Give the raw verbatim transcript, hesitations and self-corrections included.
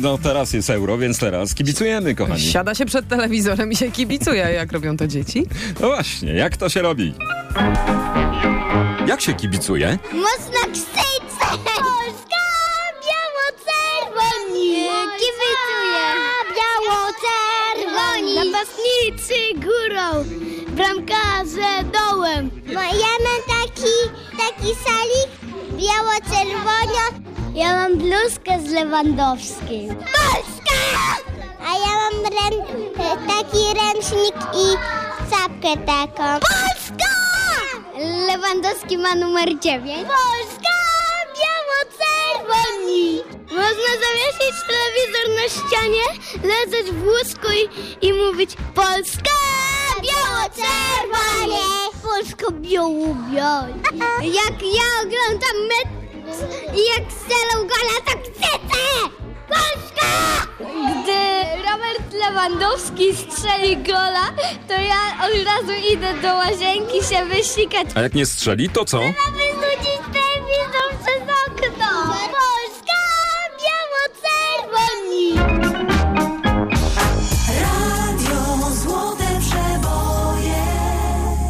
No teraz jest Euro, więc teraz kibicujemy, kochani. Siada się przed telewizorem i się kibicuje, jak robią to dzieci. No właśnie, jak to się robi? Jak się kibicuje? Mocno krzyczeć! Polska, biało-czerwoni! Kibicuję! Biało-czerwoni! Napastnicy górą, bramkarze dołem. No, ja mam taki, taki szalik biało-czerwono. Ja mam bluzkę z Lewandowskim. Polska! A ja mam rę, taki ręcznik i czapkę taką. Polska! Lewandowski ma numer dziewięć. Polska! Biało-czerwoni! Można zawiesić telewizor na ścianie, leżeć w łóżku i, i mówić Polska! Biało-czerwoni! Polska biało-biało. Jak ja oglądam mecz i jak strzelą gola, to krzyczę! Polska! Gdy Robert Lewandowski strzeli gola, to ja od razu idę do łazienki się wysikać. A jak nie strzeli, to co? Mamy